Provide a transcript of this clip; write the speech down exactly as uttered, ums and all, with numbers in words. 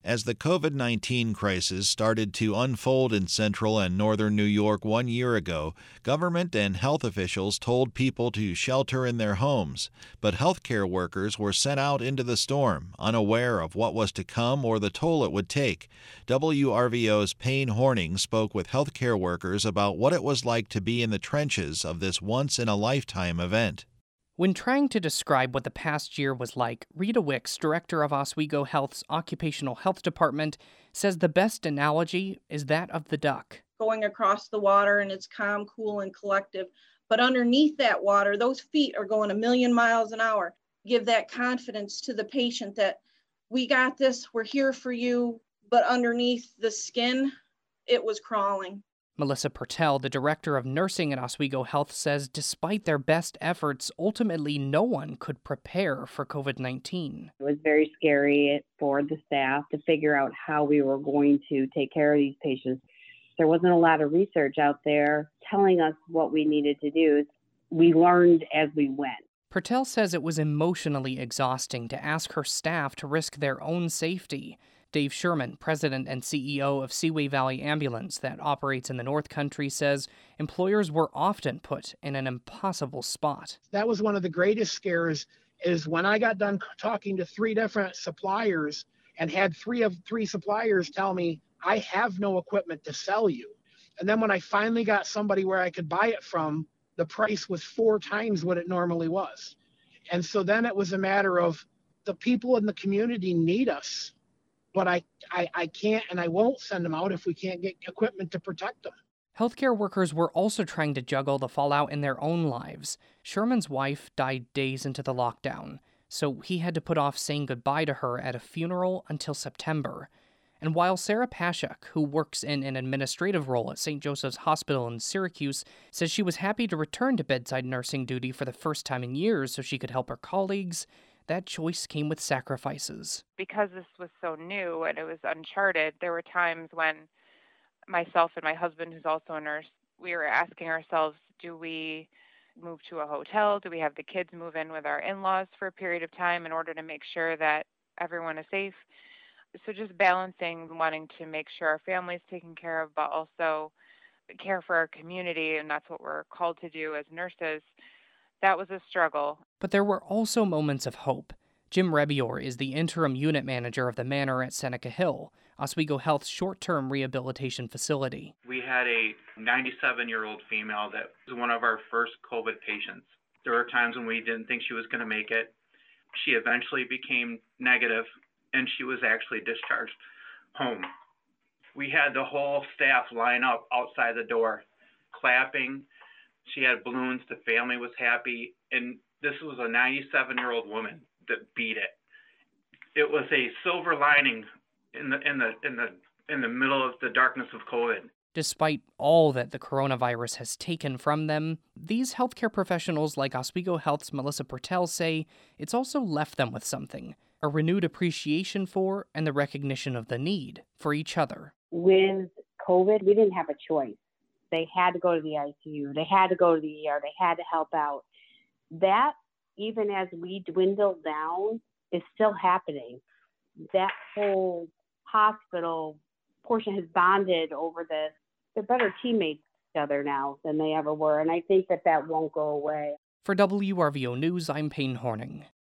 As the COVID nineteen crisis started to unfold in central and northern New York one year ago, government and health officials told people to shelter in their homes, but healthcare workers were sent out into the storm, unaware of what was to come or the toll it would take. W R V O's Payne Horning spoke with healthcare workers about what it was like to be in the trenches of this once-in-a-lifetime event. When trying to describe what the past year was like, Rita Wicks, director of Oswego Health's Occupational Health Department, says the best analogy is that of the duck. Going across the water and it's calm, cool, and collective. But underneath that water, those feet are going a million miles an hour. Give that confidence to the patient that we got this, we're here for you. But underneath the skin, it was crawling. Melissa Pertel, the director of nursing at Oswego Health, says despite their best efforts, ultimately no one could prepare for COVID nineteen. It was very scary for the staff to figure out how we were going to take care of these patients. There wasn't a lot of research out there telling us what we needed to do. We learned as we went. Pertel says it was emotionally exhausting to ask her staff to risk their own safety. Dave Sherman, president and C E O of Seaway Valley Ambulance that operates in the North Country, says employers were often put in an impossible spot. That was one of the greatest scares, is when I got done talking to three different suppliers and had three of three suppliers tell me, I have no equipment to sell you. And then when I finally got somebody where I could buy it from, the price was four times what it normally was. And so then it was a matter of the people in the community need us. But I, I, I can't and I won't send them out if we can't get equipment to protect them. Healthcare workers were also trying to juggle the fallout in their own lives. Sherman's wife died days into the lockdown, so he had to put off saying goodbye to her at a funeral until September. And while Sarah Pashuk, who works in an administrative role at Saint Joseph's Hospital in Syracuse, says she was happy to return to bedside nursing duty for the first time in years so she could help her colleagues, that choice came with sacrifices. Because this was so new and it was uncharted, there were times when myself and my husband, who's also a nurse, we were asking ourselves, do we move to a hotel? Do we have the kids move in with our in-laws for a period of time in order to make sure that everyone is safe? So just balancing wanting to make sure our family's taken care of, but also care for our community, and that's what we're called to do as nurses. That was a struggle. But there were also moments of hope. Jim Rebior is the interim unit manager of the Manor at Seneca Hill, Oswego Health's short-term rehabilitation facility. We had a ninety-seven-year-old female that was one of our first COVID patients. There were times when we didn't think she was going to make it. She eventually became negative, and she was actually discharged home. We had the whole staff line up outside the door, clapping. She had balloons. The family was happy. And this was a ninety-seven-year-old woman that beat it. It was a silver lining in the in the in the in the middle of the darkness of COVID. Despite all that the coronavirus has taken from them, these healthcare professionals like Oswego Health's Melissa Pertel say it's also left them with something, a renewed appreciation for and the recognition of the need for each other. With COVID, we didn't have a choice. They had to go to the I C U. They had to go to the E R. They had to help out. That, even as we dwindle down, is still happening. That whole hospital portion has bonded over this. They're better teammates together now than they ever were, and I think that that won't go away. For W R V O News, I'm Payne Horning.